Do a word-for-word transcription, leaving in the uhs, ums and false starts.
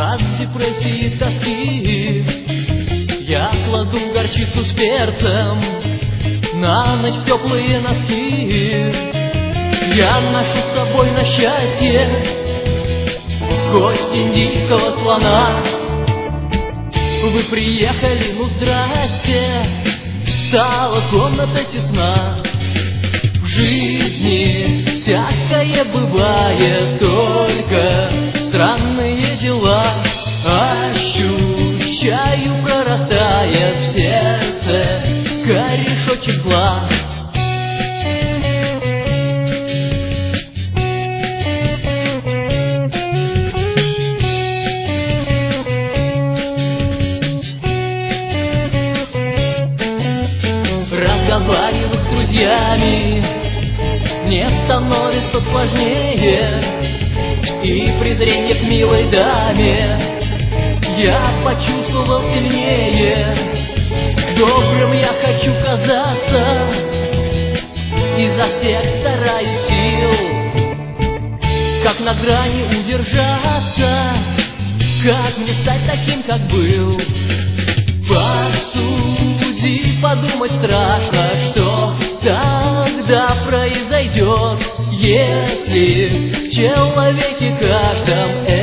от депрессии и тоски. Я кладу горчицу с перцем на ночь в теплые носки. Я ношу с собой на счастье кость индийского слона. Вы приехали, ну здрасте, стала комната тесна. В жизни всякое бывает, только странные дела. Ощущаю, прорастает в сердце корешочек зла. Разговаривать с друзьями не становится сложнее, и презрение к милой даме я почувствовал сильнее. Добрым я хочу казаться, изо всех стараюсь сил, как на грани удержаться, как мне стать таким, как был. Посуди, подумать страшно, что тогда произойдет, если в человеке каждом